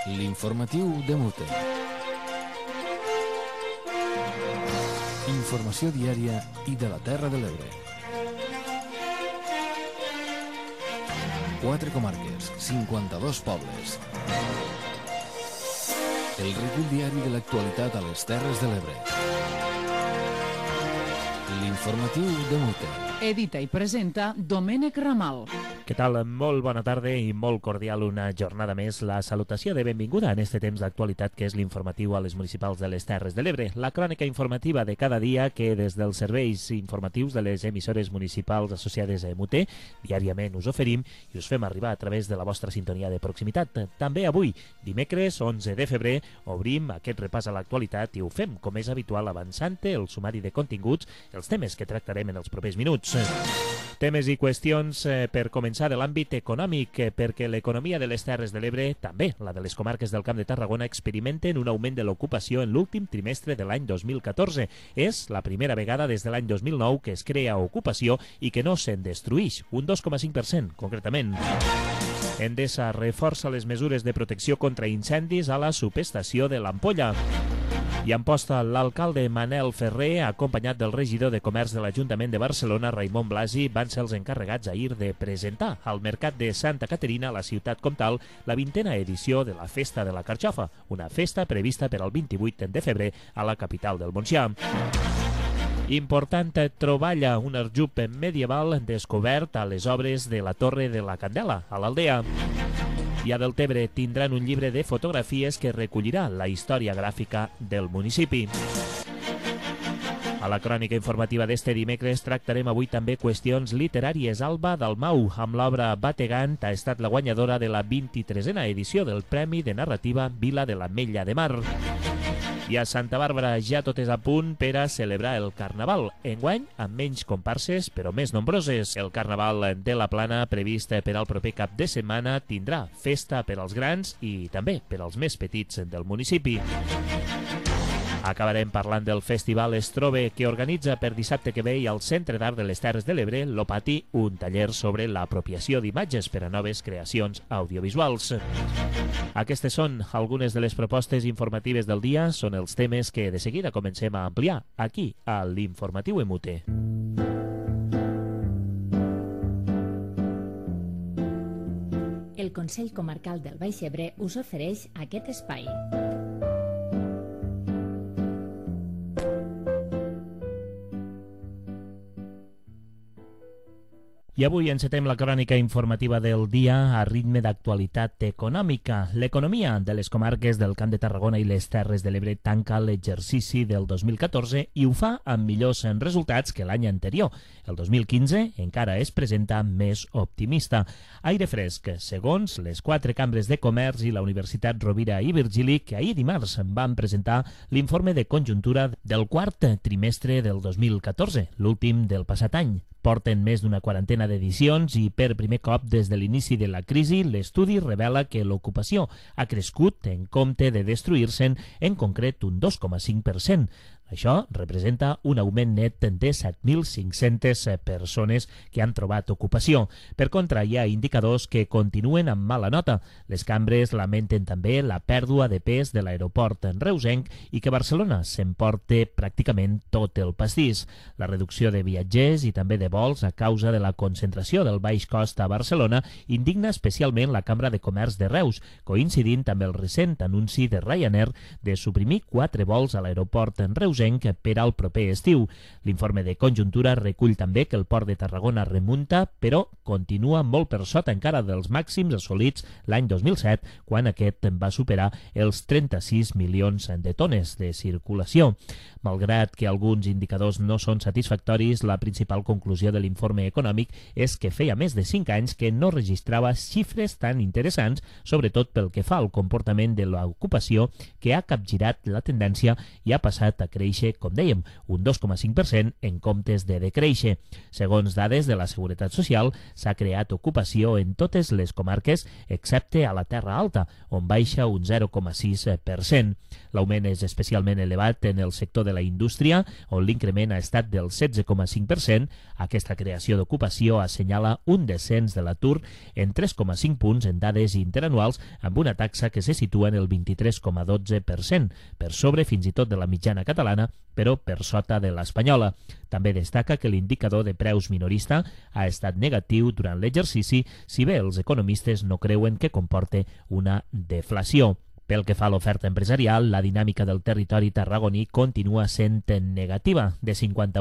L'informatiu de Mute. Informació diària i de la Terra de l'Ebre. 4 comarques, 52 pobles. El recull diari de l'actualitat a les Terres de l'Ebre. L'informatiu de Mute. Edita i presenta Domènec Ramal. Què tal? Molt bona tarda i molt cordial una jornada més. La salutació de benvinguda en este temps d'actualitat que és l'informatiu a les municipals de les Terres de l'Ebre. La crònica informativa de cada dia que des dels serveis informatius de les emissores municipals associades a Mute diàriament us oferim i us fem arribar a través de la vostra sintonia de proximitat. També avui, dimecres 11 de febrer, obrim aquest repàs a l'actualitat i ho fem, com és habitual, avançant el sumari de continguts, els temes que tractarem en els propers minuts. Temes i qüestions per començar de l'àmbit econòmic, perquè l'economia de les Terres de l'Ebre, també la de les comarques del Camp de Tarragona, experimenten un augment de l'ocupació en l'últim trimestre de l'any 2014. És la primera vegada des de l'any 2009 que es crea ocupació i que no se'n destruïx, un 2,5% concretament. Endesa reforça les mesures de protecció contra incendis a la subestació de l'Ampolla. I a Amposta, l'alcalde Manel Ferrer, acompanyat del regidor de Comerç de l'Ajuntament de Barcelona, Raimon Blasi, van ser els encarregats ahir de presentar al Mercat de Santa Caterina, la ciutat comtal, la 20a edició de la Festa de la Carxofa, una festa prevista per al 28 de febrer a la capital del Montsià. Important troballa, un arjup medieval descobert a les obres de la Torre de la Candela, a l'Aldea. I a Deltebre tindran un llibre de fotografies que recollirà la història gràfica del municipi. A la crònica informativa d'este dimecres tractarem avui també qüestions literàries. Alba Dalmau, amb l'obra Bategant, ha estat la guanyadora de la 23a edició del Premi de Narrativa Vila de l'Ametlla de Mar. I a Santa Bàrbara ja tot és a punt per a celebrar el Carnaval. Enguany, amb menys comparses, però més nombroses. El Carnaval de la Plana, previst per al proper cap de setmana, tindrà festa per als grans i també per als més petits del municipi. Acabarem parlant del Festival Estrobe, que organitza per dissabte que ve al Centre d'Art de les Terres de l'Ebre, l'Opati, un taller sobre l'apropiació d'imatges per a noves creacions audiovisuals. Aquestes són algunes de les propostes informatives del dia, són els temes que de seguida comencem a ampliar aquí, a l'Informatiu Emute. El Consell Comarcal del Baix Ebre us ofereix aquest espai. I avui encetem la crònica informativa del dia a ritme d'actualitat econòmica. L'economia de les comarques del Camp de Tarragona i les Terres de l'Ebre tanca l'exercici del 2014 i ho fa amb millors resultats que l'any anterior. El 2015 encara es presenta més optimista. Aire fresc, segons les 4 cambres de comerç i la Universitat Rovira i Virgili, que ahir dimarts van presentar l'informe de conjuntura del quart trimestre del 2014, l'últim del passat any. Porten més d'una quarantena d'edicions i per primer cop des de l'inici de la crisi l'estudi revela que l'ocupació ha crescut en compte de destruir-se'n, en concret un 2,5%. Això representa un augment net de 7.500 persones que han trobat ocupació. Per contra, hi ha indicadors que continuen amb mala nota. Les cambres lamenten també la pèrdua de pes de l'aeroport reusenc i que Barcelona s'emporta pràcticament tot el pastís. La reducció de viatgers i també de vols a causa de la concentració del baix cost a Barcelona indigna especialment la Cambra de Comerç de Reus, coincidint amb el recent anunci de Ryanair de suprimir 4 vols a l'aeroport reusenc per al proper estiu. L'informe de conjuntura recull també que el port de Tarragona remunta, però continua molt per sota encara dels màxims assolits l'any 2007, quan aquest va superar els 36 milions de tones de circulació. Malgrat que alguns indicadors no són satisfactoris, la principal conclusió de l'informe econòmic és que feia més de 5 anys que no registrava xifres tan interessants, sobretot pel que fa al comportament de l'ocupació, que ha capgirat la tendència i ha passat a créixer créixer, com dèiem, un 2,5% en comptes de decréixer. Segons dades de la Seguretat Social, s'ha creat ocupació en totes les comarques, excepte a la Terra Alta, on baixa un 0,6%. L'augment és especialment elevat en el sector de la indústria, on l'increment ha estat del 16,5%. Aquesta creació d'ocupació assenyala un descens de l'atur en 3,5 punts en dades interanuals, amb una taxa que se situa en el 23,12%, per sobre fins i tot de la mitjana catalana, però per sota de l'espanyola. També destaca que l'indicador de preus minorista ha estat negatiu durant l'exercici, si bé els economistes no creuen que comporte una deflació. Pel que fa a l'oferta empresarial, la dinàmica del territori tarragoní continua sent negativa. De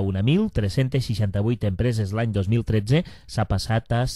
51.368 empreses l'any 2013 s'ha passat a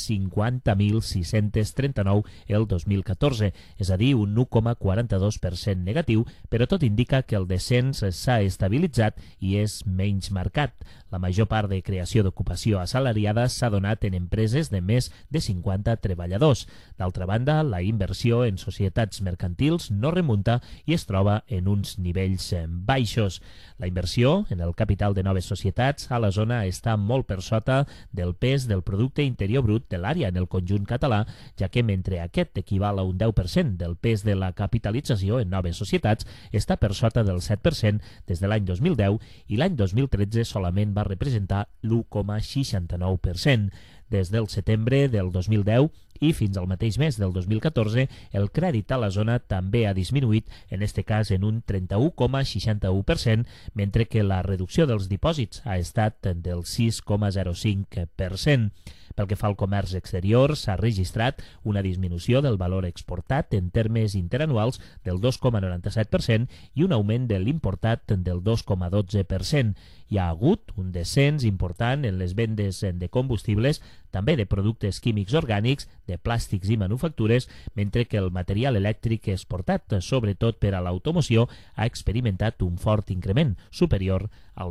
50.639 el 2014, és a dir, un 1,42% negatiu, però tot indica que el descens s'ha estabilitzat i és menys marcat. La major part de creació d'ocupació assalariada s'ha donat en empreses de més de 50 treballadors. D'altra banda, la inversió en societats mercantils no remunta i es troba en uns nivells baixos. La inversió en el capital de noves societats a la zona està molt per sota del pes del producte interior brut de l'àrea en el conjunt català, ja que mentre aquest equival a un 10% del pes de la capitalització en noves societats, està per sota del 7% des de l'any 2010 i l'any 2013 solament va representar l'1,69%. Des del setembre del 2010 i fins al mateix mes del 2014, el crèdit a la zona també ha disminuït, en este cas en un 31,61%, mentre que la reducció dels dipòsits ha estat del 6,05%. Pel que fa al comerç exterior, s'ha registrat una disminució del valor exportat en termes interanuals del 2,97% i un augment de l'importat del 2,12%. Hi ha hagut un descens important en les vendes de combustibles, també de productes químics orgànics, de plàstics i manufactures, mentre que el material elèctric exportat, sobretot per a l'automoció, ha experimentat un fort increment, superior al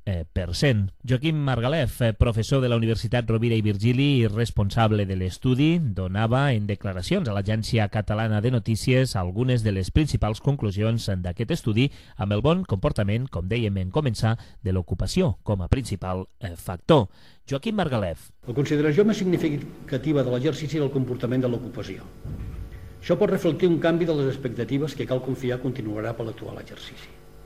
20%. Joaquim Margalef, professor de la Universitat Rovira i Virgili i responsable de l'estudi, donava en declaracions a l'Agència Catalana de Notícies algunes de les principals conclusions d'aquest estudi, amb el bon comportament, com dèiem en començar, de l'ocupació com a principal factor. Joaquim Margalef. La consideració més significativa de l'exercici era el comportament de l'ocupació. Això pot reflectir un canvi de les expectatives que cal confiar continuarà per l'actual exercici.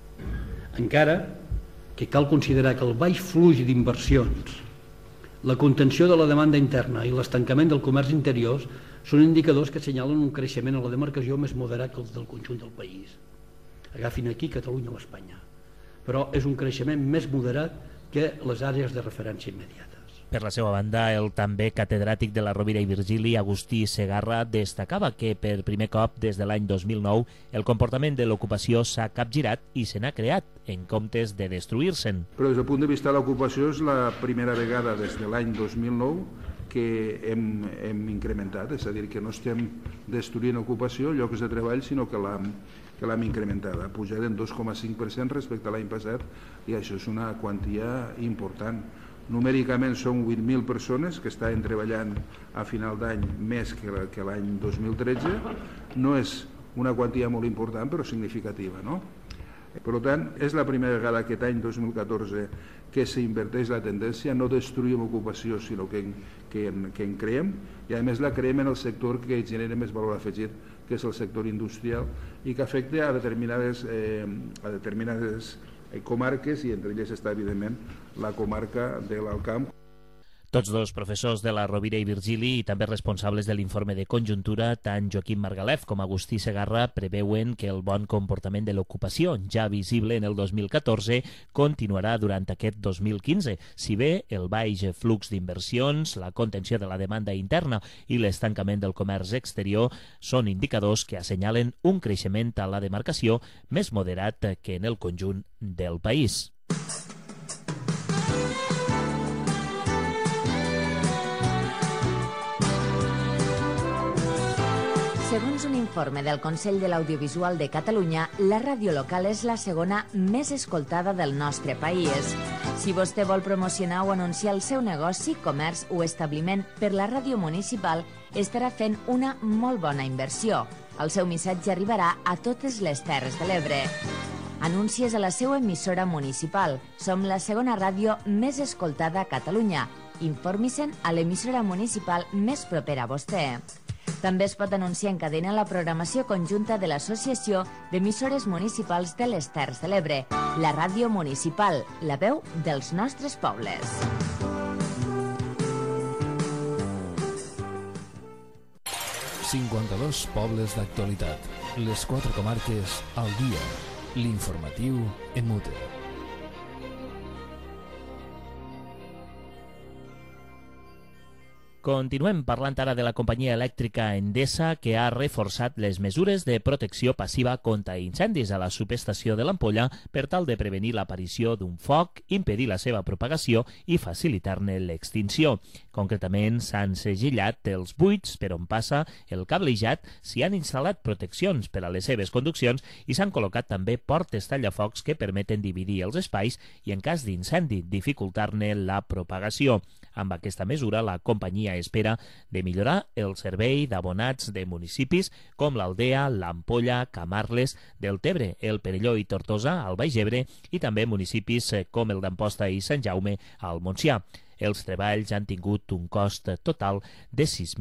Encara que cal considerar que el baix flux d'inversions, la contenció de la demanda interna i l'estancament del comerç interior són indicadors que assenyalen un creixement a la demarcació més moderat que el del conjunt del país. Agafin aquí Catalunya o Espanya. Però és un creixement més moderat que les àrees de referència immediates. Per la seva banda, el també catedràtic de la Rovira i Virgili, Agustí Segarra, destacava que per primer cop des de l'any 2009 el comportament de l'ocupació s'ha capgirat i se n'ha creat, en comptes de destruir-se'n. Però des del punt de vista de l'ocupació és la primera vegada des de l'any 2009 que hem incrementat, és a dir, que no estem destruint ocupació, llocs de treball, sinó que l'hem incrementada, ha pujat en 2,5% respecte a l'any passat, i això és una quantia important. Numèricament són 8.000 persones que estaven treballant a final d'any més que l'any 2013. No és una quantia molt important, però significativa, no? Per tant, és la primera vegada aquest any 2014 que s'inverteix la tendència, no destruïm ocupació, sinó que en creem, i a més la creem en el sector que genera més valor afegit, que és el sector industrial, i que afecta a determinades comarques, i entre elles està, evidentment, la comarca de l'Alt Camp. Tots dos professors de la Rovira i Virgili i també responsables de l'informe de conjuntura, tant Joaquim Margalef com Agustí Segarra, preveuen que el bon comportament de l'ocupació, ja visible en el 2014, continuarà durant aquest 2015, si bé el baix flux d'inversions, la contenció de la demanda interna i l'estancament del comerç exterior són indicadors que assenyalen un creixement a la demarcació més moderat que en el conjunt del país. Segons un informe del Consell de l'Audiovisual de Catalunya, la ràdio local és la segona més escoltada del nostre país. Si vostè vol promocionar o anunciar el seu negoci, comerç o establiment per la ràdio municipal, estarà fent una molt bona inversió. El seu missatge arribarà a totes les Terres de l'Ebre. Anúncies a la seva emissora municipal. Som la segona ràdio més escoltada a Catalunya. Informi-se'n a l'emissora municipal més propera a vostè. També es pot anunciar en cadena la programació conjunta de l'Associació d'Emissores Municipals de les Terres de l'Ebre, la ràdio municipal, la veu dels nostres pobles. ...52 pobles d'actualitat. Les 4 comarques al dia. L'informatiu en mute. Continuem parlant ara de la companyia elèctrica Endesa, que ha reforçat les mesures de protecció passiva contra incendis a la subestació de l'Ampolla per tal de prevenir l'aparició d'un foc, impedir la seva propagació i facilitar-ne l'extinció. Concretament, s'han segellat els buits per on passa el cablejat, s'hi han instal·lat proteccions per a les seves conduccions i s'han col·locat també portes tallafocs que permeten dividir els espais i, en cas d'incendi, dificultar-ne la propagació. Amb aquesta mesura, la companyia espera de millorar el servei d'abonats de municipis com l'Aldea, l'Ampolla, Camarles, Deltebre, el Perelló i Tortosa, al Baix Ebre, i també municipis com el d'Amposta i Sant Jaume, al Montsià. Els treballs han tingut un cost total de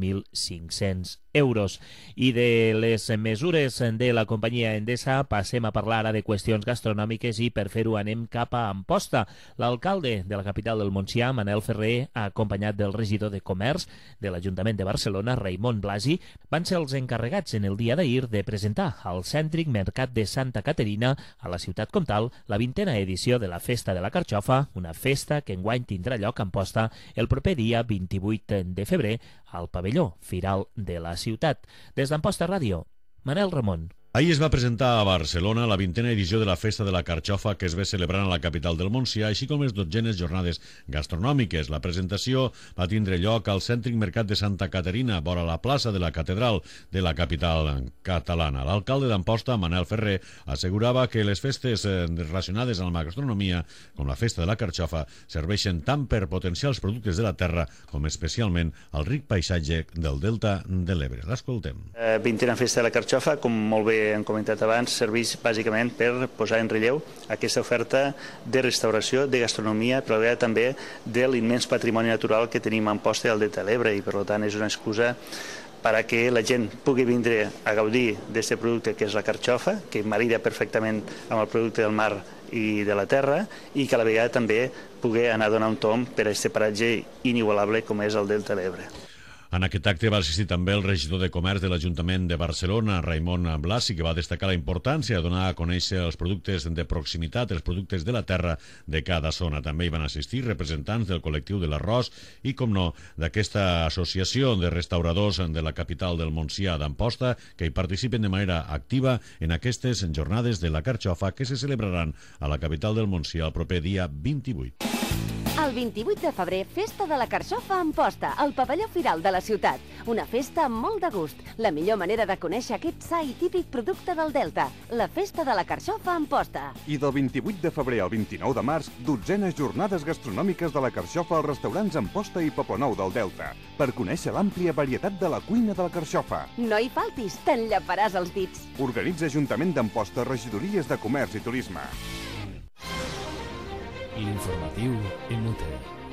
6.500 euros. I de les mesures de la companyia Endesa passem a parlar ara de qüestions gastronòmiques i per fer-ho anem cap a Amposta. L'alcalde de la capital del Montsià, Manel Ferrer, acompanyat del regidor de Comerç de l'Ajuntament de Barcelona, Raimon Blasi, van ser els encarregats en el dia d'ahir de presentar al cèntric Mercat de Santa Caterina, a la ciutat comtal, la 20a edició de la Festa de la Carxofa, una festa que enguany tindrà lloc a Amposta el proper dia 28 de febrer al pavelló Firal de la ciutat. Des d'Amposta Ràdio, Manel Ramon. Ahir es va presentar a Barcelona la 20a edició de la Festa de la Carxofa que es ve celebrant a la capital del Montsià, així com les 12enes jornades gastronòmiques. La presentació va tindre lloc al cèntric Mercat de Santa Caterina, vora la plaça de la Catedral de la capital catalana. L'alcalde d'Amposta, Manel Ferrer, assegurava que les festes relacionades amb la gastronomia, com la Festa de la Carxofa, serveixen tant per potenciar els productes de la terra com especialment el ric paisatge del Delta de l'Ebre. L'escoltem. 20a Festa de la Carxofa, com molt bé hem comentat abans, serveix bàsicament per posar en relleu aquesta oferta de restauració, de gastronomia, però també de l'immens patrimoni natural que tenim a Amposta i al Delta de l'Ebre, i per tant és una excusa per a que la gent pugui vindre a gaudir d'aquest producte que és la carxofa, que marida perfectament amb el producte del mar i de la terra, i que a la vegada també pugui anar a donar un tomb per a aquest paratge inigualable com és el Delta de l'Ebre. En aquest acte va assistir també el regidor de Comerç de l'Ajuntament de Barcelona, Raimon Blasi, que va destacar la importància de donar a conèixer els productes de proximitat, els productes de la terra de cada zona. També hi van assistir representants del col·lectiu de l'Arròs i, com no, d'aquesta associació de restauradors de la capital del Montsià d'Amposta, que hi participen de manera activa en aquestes jornades de la Carxofa que se celebraran a la capital del Montsià el proper dia 28. El 28 de febrer, Festa de la Carxofa a Amposta, al pavelló Firal de la ciutat. Una festa amb molt de gust. La millor manera de conèixer aquest sa i típic producte del Delta. La Festa de la Carxofa a Amposta. I del 28 de febrer al 29 de març, 12enes jornades gastronòmiques de la Carxofa als restaurants Amposta i Poblenou del Delta, per conèixer l'àmplia varietat de la cuina de la Carxofa. No hi faltis, t'enllaparàs els dits. Organitza Ajuntament d'Amposta, regidories de Comerç i Turisme. L'informatiu en mute.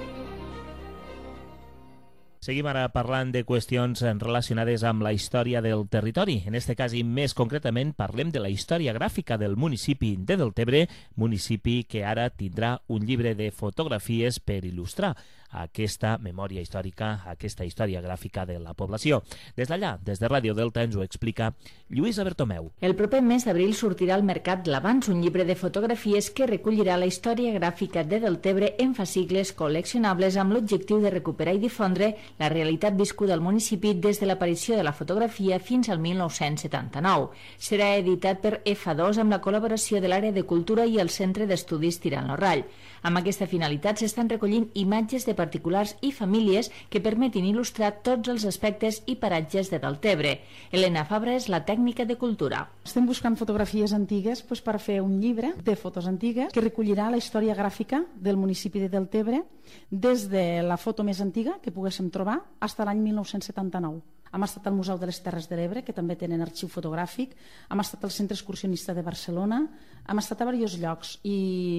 Seguim ara parlant de qüestions relacionades amb la història del territori. En aquest cas, i més concretament, parlem de la història gràfica del municipi de Deltebre, municipi que ara tindrà un llibre de fotografies per il·lustrar aquesta memòria històrica, aquesta història gràfica de la població. Des d'allà, des de Ràdio Delta, ens ho explica Lluïsa Bertomeu. El proper mes d'abril sortirà al mercat l'Avanç, un llibre de fotografies que recollirà la història gràfica de Deltebre en fascicles col·leccionables amb l'objectiu de recuperar i difondre la realitat viscuda al municipi des de l'aparició de la fotografia fins al 1979. Serà editat per F2 amb la col·laboració de l'Àrea de Cultura i el Centre d'Estudis Tirant lo Rall. Amb aquesta finalitat s'estan recollint imatges de particulars i famílies que permetin il·lustrar tots els aspectes i paratges de Deltebre. Helena Fabra és la tècnica de cultura. Estem buscant fotografies antigues per fer un llibre de fotos antigues que recollirà la història gràfica del municipi de Deltebre des de la foto més antiga que poguéssim trobar fins a l'any 1979. hem estat al Museu de les Terres de l'Ebre, que també tenen arxiu fotogràfic, hem estat al Centre Excursionista de Barcelona, hem estat a diversos llocs i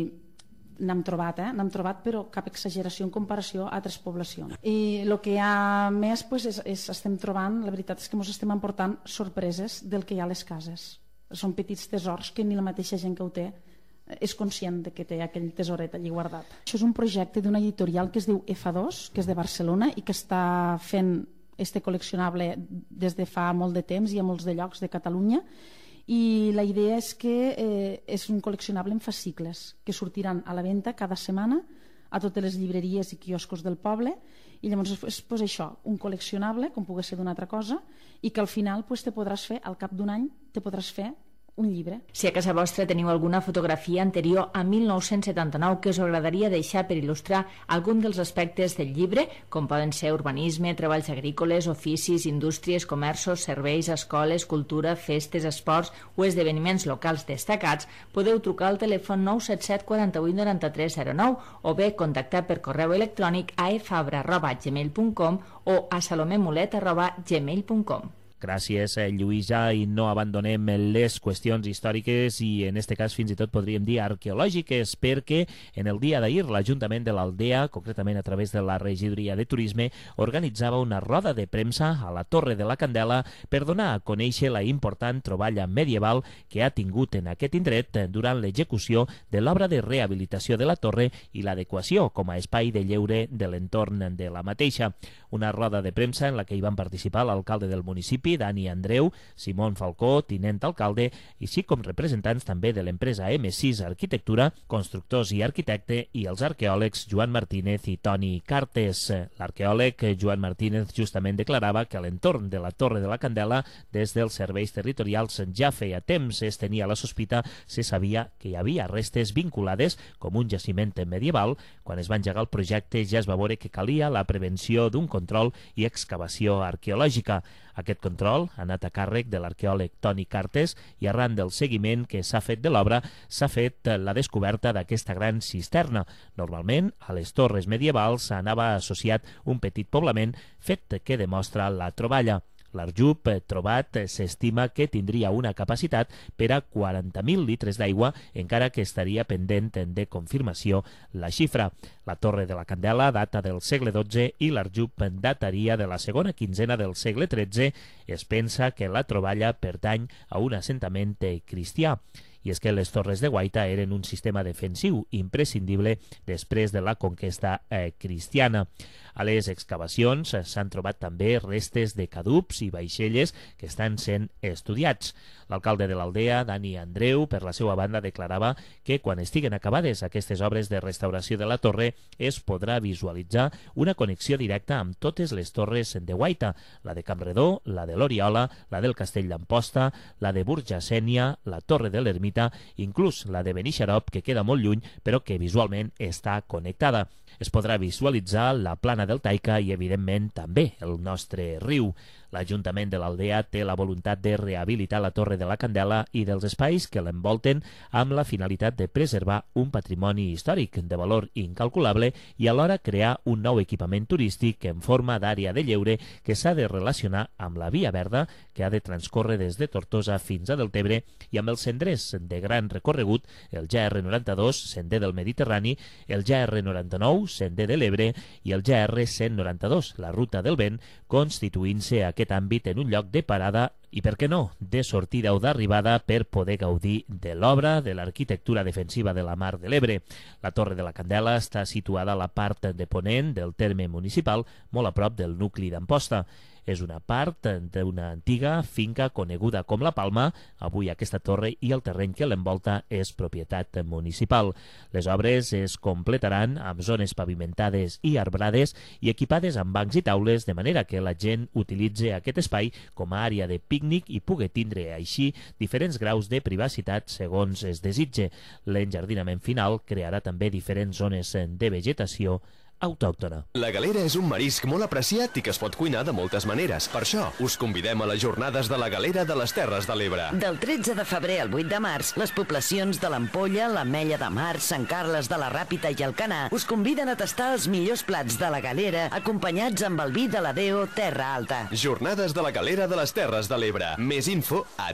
n'hem trobat, però cap exageració en comparació a altres poblacions. I el que hi ha més, estem trobant, la veritat és que ens estem emportant sorpreses del que hi ha a les cases. Són petits tesors que ni la mateixa gent que ho té és conscient de que té aquell tesoret allí guardat. Això és un projecte d'una editorial que es diu F2, que és de Barcelona i que està fent este col·leccionable des de fa molt de temps i a molts de llocs de Catalunya, i la idea és que és un col·leccionable en fascicles que sortiran a la venda cada setmana a totes les llibreries i quioscos del poble, i llavors és això, un col·leccionable com pugui ser d'una altra cosa, i que al final te podràs fer, al cap d'un any te podràs fer un llibre. Si a casa vostra teniu alguna fotografia anterior a 1979 que us agradaria deixar per il·lustrar algun dels aspectes del llibre, com poden ser urbanisme, treballs agrícoles, oficis, indústries, comerços, serveis, escoles, cultura, festes, esports o esdeveniments locals destacats, podeu trucar al telèfon 977 48 93 09 o bé contactar per correu electrònic a efabra@gmail.com o a salomemulet@gmail.com. Gràcies, Lluïsa, i no abandonem les qüestions històriques i en este cas fins i tot podríem dir arqueològiques, perquè en el dia d'ahir l'Ajuntament de l'Aldea, concretament a través de la Regidoria de Turisme, organitzava una roda de premsa a la Torre de la Candela per donar a conèixer la important troballa medieval que ha tingut en aquest indret durant l'execució de l'obra de rehabilitació de la torre i l'adequació com a espai de lleure de l'entorn de la mateixa. Una roda de premsa en la que hi van participar l'alcalde del municipi, Dani Andreu, Simón Falcó, tinent alcalde, així com representants també de l'empresa M6 Arquitectura, constructors i arquitecte, i els arqueòlegs Joan Martínez i Toni Cartes. L'arqueòleg Joan Martínez justament declarava que a l'entorn de la Torre de la Candela, des dels serveis territorials ja feia temps es tenia la sospita, se sabia que hi havia restes vinculades com un jaciment medieval. Quan es va engegar el projecte ja es va veure que calia la prevenció d'un control i excavació arqueològica. Aquest control ha anat a càrrec de l'arqueòleg Toni Cartes i arran del seguiment que s'ha fet de l'obra s'ha fet la descoberta d'aquesta gran cisterna. Normalment a les torres medievals anava associat un petit poblament, fet que demostra la troballa. L'arjub trobat s'estima que tindria una capacitat per a 40.000 litres d'aigua, encara que estaria pendent de confirmació la xifra. La Torre de la Candela data del segle XII i l'arjub dataria de la segona quinzena del segle XIII. Es pensa que la troballa pertany a un assentament cristià. I és que les torres de guaita eren un sistema defensiu imprescindible després de la conquesta cristiana. A les excavacions s'han trobat també restes de cadups i vaixelles que estan sent estudiats. L'alcalde de l'Aldea, Dani Andreu, per la seva banda, declarava que quan estiguen acabades aquestes obres de restauració de la torre es podrà visualitzar una connexió directa amb totes les torres de guaita, la de Campredó, la de l'Oriola, la del Castell d'Amposta, la de Burjasènia, la Torre de l'Ermita, inclús la de Benixarop, que queda molt lluny però que visualment està connectada. Es podrà visualitzar la plana del Taica i, evidentment, també el nostre riu. L'Ajuntament de l'Aldea té la voluntat de rehabilitar la Torre de la Candela i dels espais que l'envolten amb la finalitat de preservar un patrimoni històric de valor incalculable i alhora crear un nou equipament turístic en forma d'àrea de lleure que s'ha de relacionar amb la Via Verda, que ha de transcórrer des de Tortosa fins a Deltebre, i amb els senders de gran recorregut, el GR92, sender del Mediterrani, el GR99, sender de l'Ebre, i el GR192, la ruta del vent, constituint-se aquest àmbit en un lloc de parada i, per què no, de sortida o d'arribada per poder gaudir de l'obra de l'arquitectura defensiva de la Mar de l'Ebre. La Torre de la Candela està situada a la part de ponent del terme municipal, molt a prop del nucli d'Amposta. És una part d'una antiga finca coneguda com La Palma. Avui aquesta torre i el terreny que l'envolta és propietat municipal. Les obres es completaran amb zones pavimentades i arbrades i equipades amb bancs i taules, de manera que la gent utilitzi aquest espai com a àrea de pícnic i pugui tindre així diferents graus de privacitat segons es desitge. L'enjardinament final crearà també diferents zones de vegetació autòctona. La galera és un marisc molt apreciat i que es pot cuinar de moltes maneres. Per això, us convidem a les jornades de la galera de les Terres de l'Ebre. Del 13 de febrer al 8 de març, les poblacions de l'Ampolla, l'Ametlla de Mar, Sant Carles de la Ràpita i Alcanar us conviden a tastar els millors plats de la galera acompanyats amb el vi de la Deo Terra Alta. Jornades de la galera de les Terres de l'Ebre. Més info a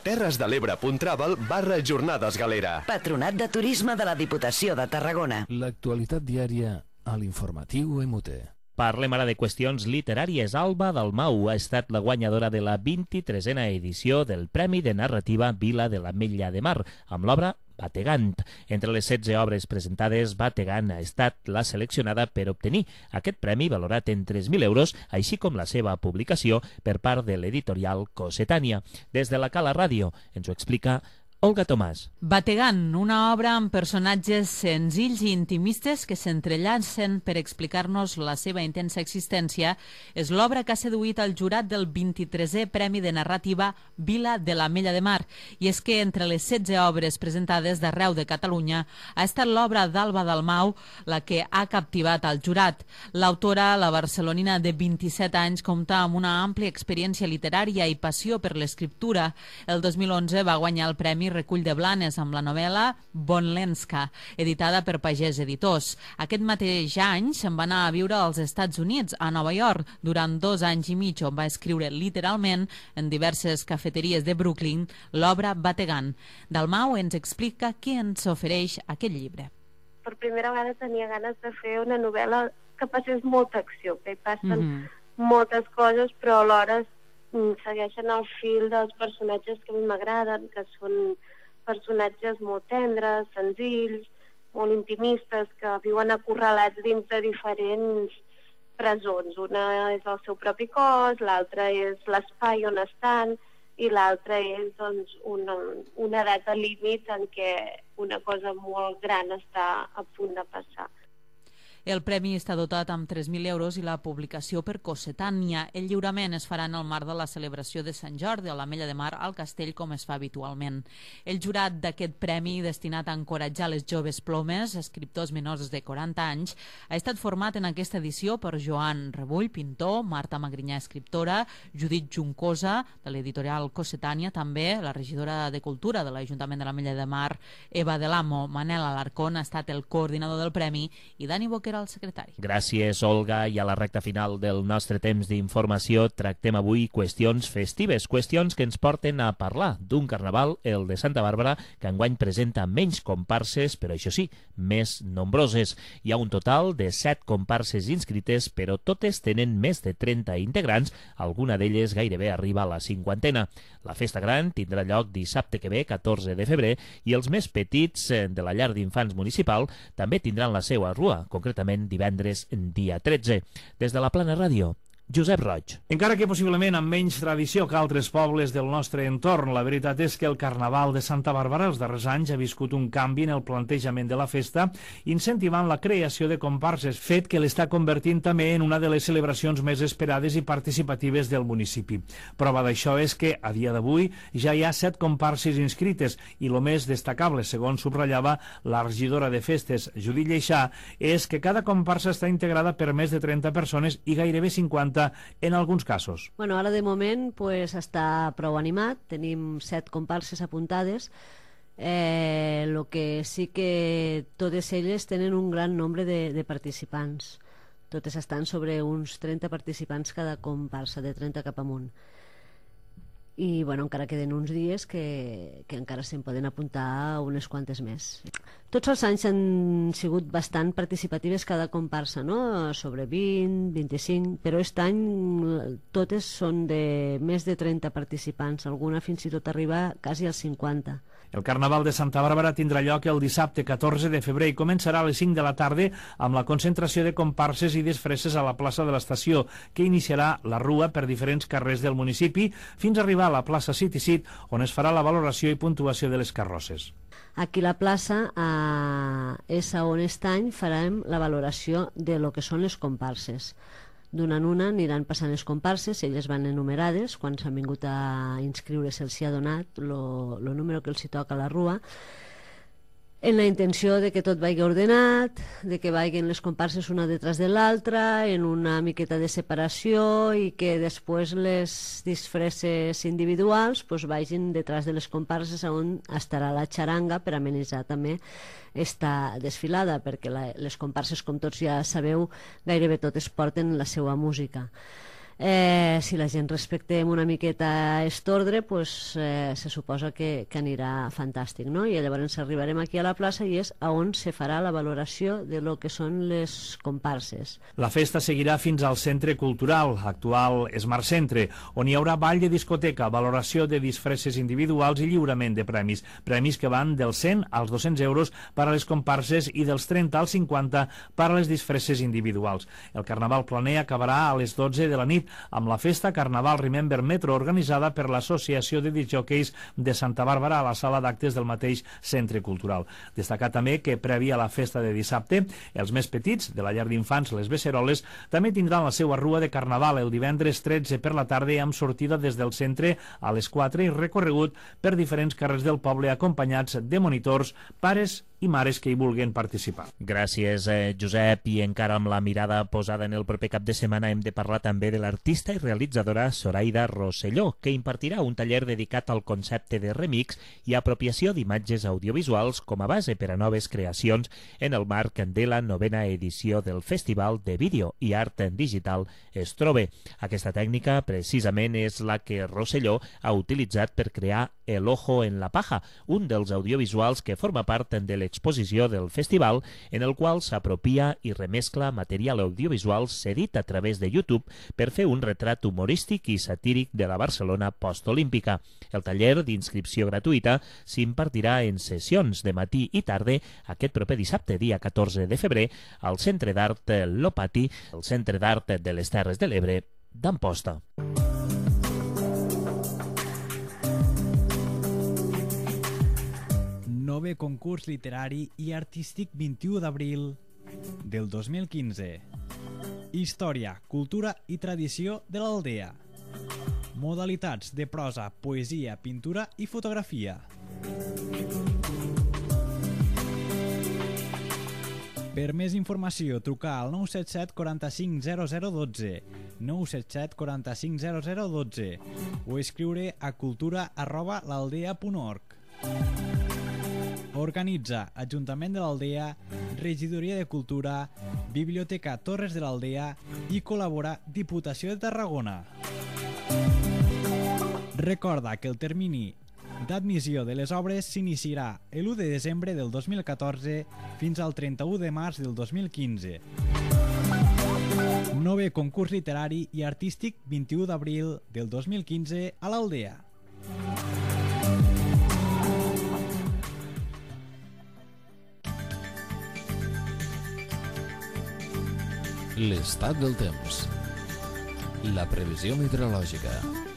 terresdelebre.travel/jornadesgalera. Patronat de Turisme de la Diputació de Tarragona. L'actualitat diària a l'informatiu MT. Parlem ara de qüestions literàries. Alba Dalmau ha estat la guanyadora de la 23a edició del Premi de Narrativa Vila de l'Ametlla de Mar, amb l'obra Bategant. Entre les 16 obres presentades, Bategant ha estat la seleccionada per obtenir aquest premi valorat en 3.000 euros, així com la seva publicació per part de l'editorial Cossetània. Des de la Cala Ràdio ens ho explica Olga Tomàs. Bategant, una obra amb personatges senzills i intimistes que s'entrellacen per explicar-nos la seva intensa existència, és l'obra que ha seduït el jurat del 23è Premi de Narrativa Vila de l'Ametlla de Mar. I és que entre les 16 obres presentades d'arreu de Catalunya ha estat l'obra d'Alba Dalmau la que ha captivat el jurat. L'autora, la barcelonina de 27 anys, compta amb una àmplia experiència literària i passió per l'escriptura. El 2011 va guanyar el Premi Recull de Blanes amb la novel·la Bonlenska, editada per Pagès Editors. Aquest mateix any se'n va anar a viure als Estats Units, a Nova York, durant 2 anys i mig, on va escriure literalment en diverses cafeteries de Brooklyn l'obra Bategant. Dalmau ens explica què ens ofereix aquest llibre. Per primera vegada tenia ganes de fer una novel·la que passés molta acció, que hi passen moltes coses, però alhora segueixen el fil dels personatges que a mi m'agraden, que són personatges molt tendres, senzills, molt intimistes, que viuen acorralats dins de diferents presons. Una és el seu propi cos, l'altra és l'espai on estan i l'altra és doncs, una data límit en què una cosa molt gran està a punt de passar. El premi està dotat amb 3.000 euros i la publicació per Cossetània. El lliurament es farà en el marc de la celebració de Sant Jordi a l'Ametlla de Mar al Castell, com es fa habitualment. El jurat d'aquest premi, destinat a encoratjar les joves plomes, escriptors menors de 40 anys, ha estat format en aquesta edició per Joan Rebull, pintor, Marta Magrinyà, escriptora, Judit Juncosa, de l'editorial Cossetània, també la regidora de Cultura de l'Ajuntament de l'Ametlla de Mar, Eva Delamo. Manel Alarcón ha estat el coordinador del premi i Dani Boquera el secretari. Gràcies, Olga. I a la recta final del nostre temps d'informació tractem avui qüestions festives, qüestions que ens porten a parlar d'un carnaval, el de Santa Bàrbara, que enguany presenta menys comparses, però això sí, més nombroses. Hi ha un total de 7 comparses inscrites, però totes tenen més de 30 integrants, alguna d'elles gairebé arriba a la 50. La festa gran tindrà lloc dissabte que ve, 14 de febrer, i els més petits de la llar d'infants municipal també tindran la seva rua, concretament divendres dia 13. Des de la Plana Ràdio, Josep Roig. Encara que possiblement amb menys tradició que altres pobles del nostre entorn, la veritat és que el Carnaval de Santa Bàrbara els darrers anys ha viscut un canvi en el plantejament de la festa, incentivant la creació de comparses, fet que l'està convertint també en una de les celebracions més esperades i participatives del municipi. Prova d'això és que, a dia d'avui, ja hi ha 7 comparses inscrites i el més destacable, segons subratllava la regidora de festes, Judit Lleixà, és que cada comparsa està integrada per més de 30 persones i gairebé 50 en alguns casos. Bueno, ara de moment pues, està prou animat, tenim 7 comparses apuntades, el que sí que totes elles tenen un gran nombre de participants. Totes estan sobre uns 30 participants cada comparsa, de 30 cap amunt. I bueno, encara queden uns dies que encara se'n poden apuntar unes quantes més. Tots els anys han sigut bastant participatives cada comparsa, no? Sobre 20, 25, però aquest any totes són de més de 30 participants, alguna fins i tot arriba quasi als 50. El Carnaval de Santa Bàrbara tindrà lloc el dissabte 14 de febrer i començarà a les 5 de la tarda amb la concentració de comparses i disfresses a la plaça de l'estació, que iniciarà la rua per diferents carrers del municipi fins a arribar a la plaça City Seat, on es farà la valoració i puntuació de les carrosses. Aquí a la plaça és on aquest any farem la valoració de lo que són les comparses. D'una en una aniran passant les comparses, elles van enumerades, quan s'han vingut a inscriure se'ls ha donat el número que els hi toca a la rua, en la intenció de que tot vagi ordenat, de que vagin les comparses una detrás de l'altra, en una miqueta de separació, i que després les disfresses individuals vagin detrás de les comparses on estarà la xaranga per amenitzar també esta desfilada, perquè les comparses, com tots ja sabeu, gairebé totes porten la seva música. Si la gent respectem una miqueta aquest ordre, se suposa que anirà fantàstic, no? I llavors arribarem aquí a la plaça i és on se farà la valoració de lo que són les comparses. La festa seguirà fins al Centre Cultural, actual Smart Centre, on hi haurà ball de discoteca, valoració de disfresses individuals i lliurament de premis. Premis que van dels 100 als 200 euros per a les comparses i dels 30 als 50 per a les disfresses individuals. El Carnaval Planer acabarà a les 12 de la nit amb la festa Carnaval Remember Metro, organitzada per l'Associació de Disjòqueis de Santa Bàrbara a la sala d'actes del mateix Centre Cultural. Destacar també que, prèvia a la festa de dissabte, els més petits, de la llar d'infants Les Beceroles, també tindran la seva rua de Carnaval el divendres 13 per la tarda amb sortida des del centre a les 4 i recorregut per diferents carrers del poble acompanyats de monitors, pares i mares que hi vulguin participar. Gràcies, Josep. I encara amb la mirada posada en el proper cap de setmana hem de parlar també de l'artista i realitzadora Zoraida Rosselló, que impartirà un taller dedicat al concepte de remix i apropiació d'imatges audiovisuals com a base per a noves creacions en el marc de la 9ª edició del Festival de Vídeo i Art Digital Strobe. Aquesta tècnica, precisament, és la que Rosselló ha utilitzat per crear El Ojo en la Paja, un dels audiovisuals que forma part de l'exposició del festival, en el qual s'apropia i remescla material audiovisual cedit a través de YouTube per fer un retrat humorístic i satíric de la Barcelona postolímpica. El taller, d'inscripció gratuïta, s'impartirà en sessions de matí i tarda aquest proper dissabte, dia 14 de febrer, al Centre d'Art Lopati, el Centre d'Art de les Terres de l'Ebre d'Amposta. Nove concurs literari i artístic 21 d'abril del 2015. Història, cultura i tradició de l'Aldea. Modalitats de prosa, poesia, pintura i fotografia. Per més informació, trucar al 977 45 0012, 977 45 0012 o escriure a cultura@l'aldea.org. Organitza Ajuntament de l'Aldea, Regidoria de Cultura, Biblioteca Torres de l'Aldea i col·labora Diputació de Tarragona. Recorda que el termini d'admissió de les obres s'iniciarà l'1 de desembre del 2014 fins al 31 de març del 2015. 9è concurs literari i artístic 21 d'abril del 2015 a l'Aldea. L'estat del temps. La previsió meteorològica.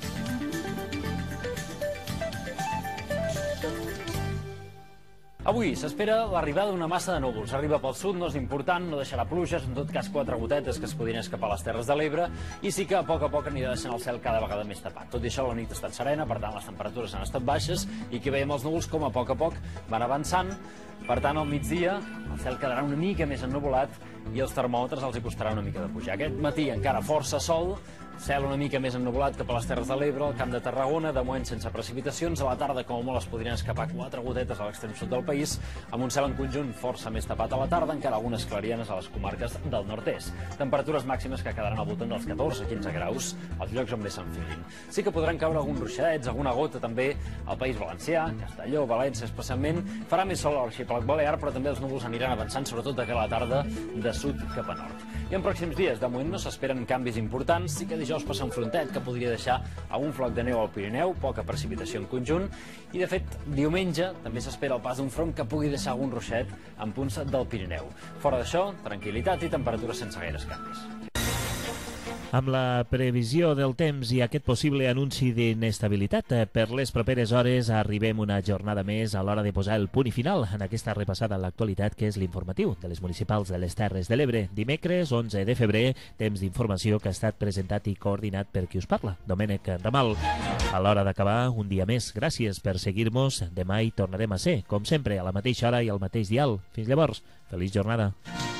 Avui s'espera l'arribada d'una massa de núvols. Arriba pel sud, no és important, no deixarà pluges, en tot cas 4 gotetes que es podrien escapar a les Terres de l'Ebre, i sí que a poc anirà deixant el cel cada vegada més tapat. Tot i això, la nit ha estat serena, per tant les temperatures han estat baixes, i que veiem els núvols com a poc van avançant. Per tant, al migdia el cel quedarà una mica més ennuvolat i els termòmetres els hi costarà una mica de pujar. Aquest matí encara força sol, cel una mica més ennuvolat cap a les Terres de l'Ebre, al Camp de Tarragona, de moment sense precipitacions. A la tarda, com a molt, es podrien escapar 4 gotetes a l'extrem sud del país, amb un cel en conjunt força més tapat a la tarda, encara algunes clarianes a les comarques del nord-est. Temperatures màximes que quedaran al voltant dels 14-15 graus, als llocs on més s'enfilin. Sí que podran caure alguns ruixadets, alguna gota també al País Valencià, Castelló, València especialment. Farà més sol a l'arxipèlag balear, però també els núvols aniran avançant, sobretot de cara a la tarda, de sud cap a nord. I en pròxims dies, de moment, no s'esperen canvis importants. Sí que dijous passa un frontet que podria deixar algun floc de neu al Pirineu, poca precipitació en conjunt, i de fet, diumenge també s'espera el pas d'un front que pugui deixar algun ruixet en punts del Pirineu. Fora d'això, tranquil·litat i temperatures sense gaires canvis. Amb la previsió del temps i aquest possible anunci d'inestabilitat, per les properes hores arribem una jornada més a l'hora de posar el punt i final en aquesta repassada a l'actualitat que és l'informatiu de les municipals de les Terres de l'Ebre. Dimecres, 11 de febrer, temps d'informació que ha estat presentat i coordinat per qui us parla, Domènec Ramal. A l'hora d'acabar, un dia més. Gràcies per seguir-nos. Demà hi tornarem a ser, com sempre, a la mateixa hora i al mateix dial. Fins llavors, feliç jornada.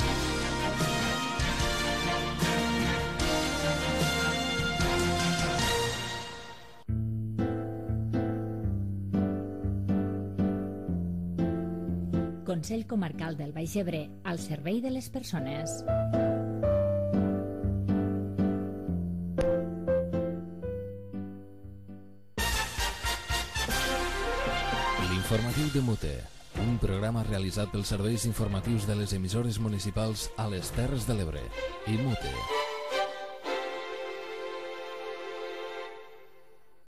Consell Comarcal del Baix Ebre, al servei de les persones. L'informatiu de Mute, un programa realitzat pels serveis informatius de les emissores municipals a les Terres de l'Ebre i Mute.